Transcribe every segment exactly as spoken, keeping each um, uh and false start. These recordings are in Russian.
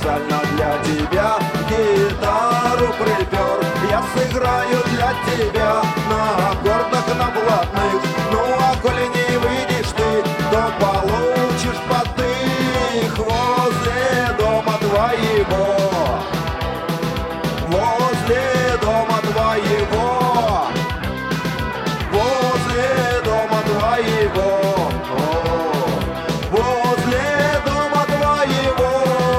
специально для тебя гитару припер. Я сыграю для тебя на аккордах, на блатных. Ну а коли не выйдешь ты, то получишь потых возле дома твоего. Возле дома твоего. Возле дома твоего. Возле дома твоего.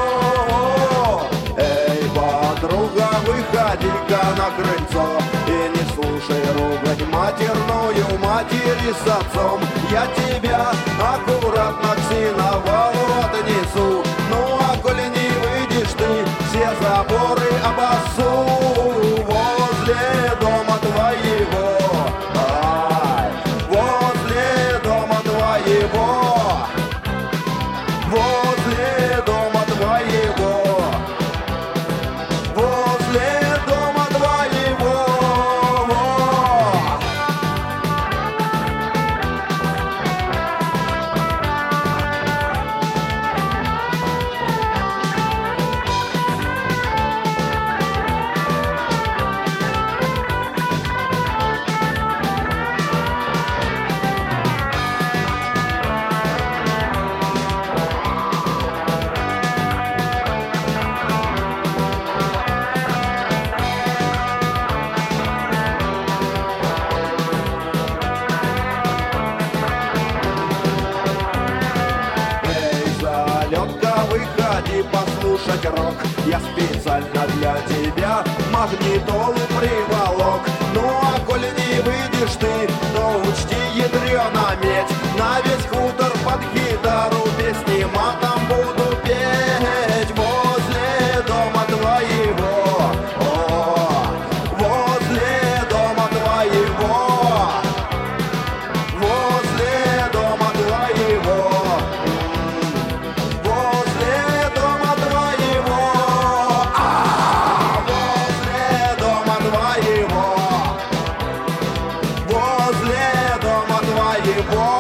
Эй, подруга, выходи-ка на крыльцо и не слушай ругань матерную матери с отцом. Я тебя аккуратно к сеновалу отнесу. Ну а коли не выйдешь ты, все заборы обоссу. Возле дома твоего. Ай, возле дома твоего. Возле дома твоего. Возле дома твоего. Выходи послушать рок. Я специально для тебя магнитолу приволок. Ну а коли не выйдешь ты, то учти, ядрёна медь, на весь хутор под гитару песни матом буду петь. Возле дома твоего. О, возле дома твоего. Возле дома твоего. Возле дома твоего.